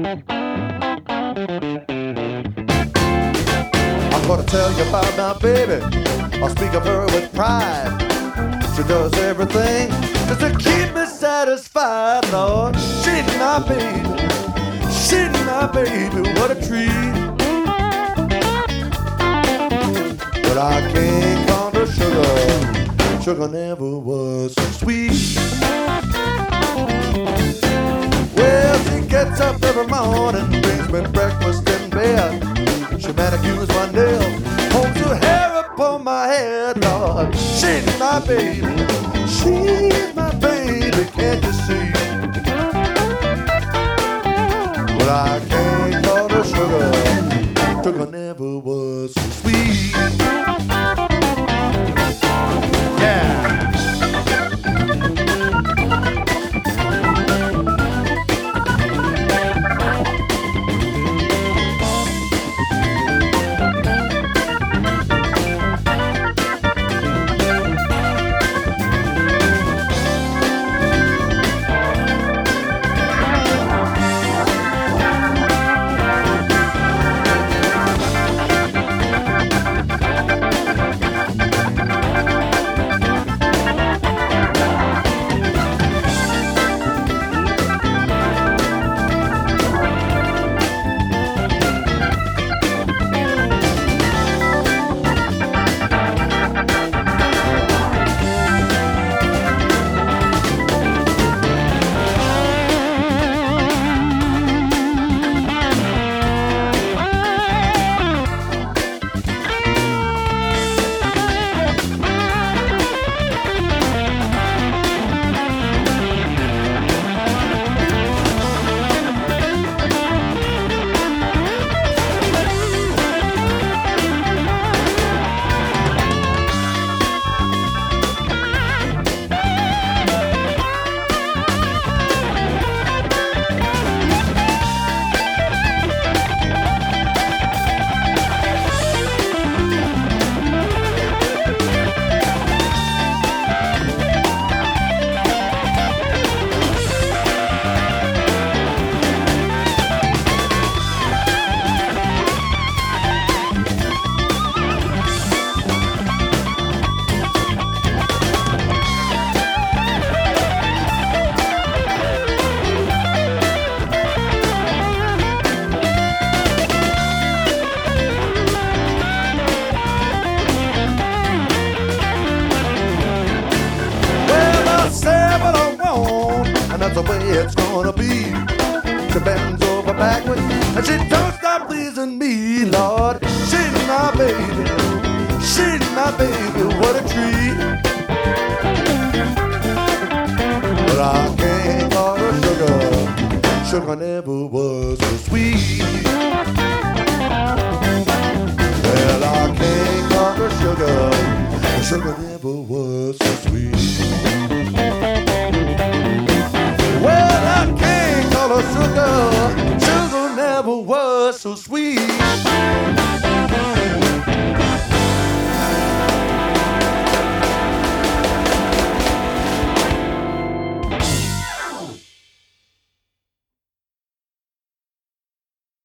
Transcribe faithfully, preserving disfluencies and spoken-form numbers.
I'm gonna tell you about my baby. I'll speak of her with pride. She does everything just to keep me satisfied, Lord. She's my baby. She's my baby. What a treat. But I can't count her sugar. Sugar never was so sweet. Well, she gets up every morning, brings me breakfast in bed. She manicures my nails, holds her hair up on my head, Lord. She's my baby, she's my baby, can't you see? Well, I can't call her sugar, sugar never was so sweet. Yeah. That's the way it's gonna be. She bends over backwards and she don't stop pleasing me, Lord. She's my baby, she's my baby, what a treat. But I can't call her sugar, sugar never was so sweet. Well, I can't call her sugar, sugar never was so sweet. Well, I can't call her sugar, sugar never was so sweet.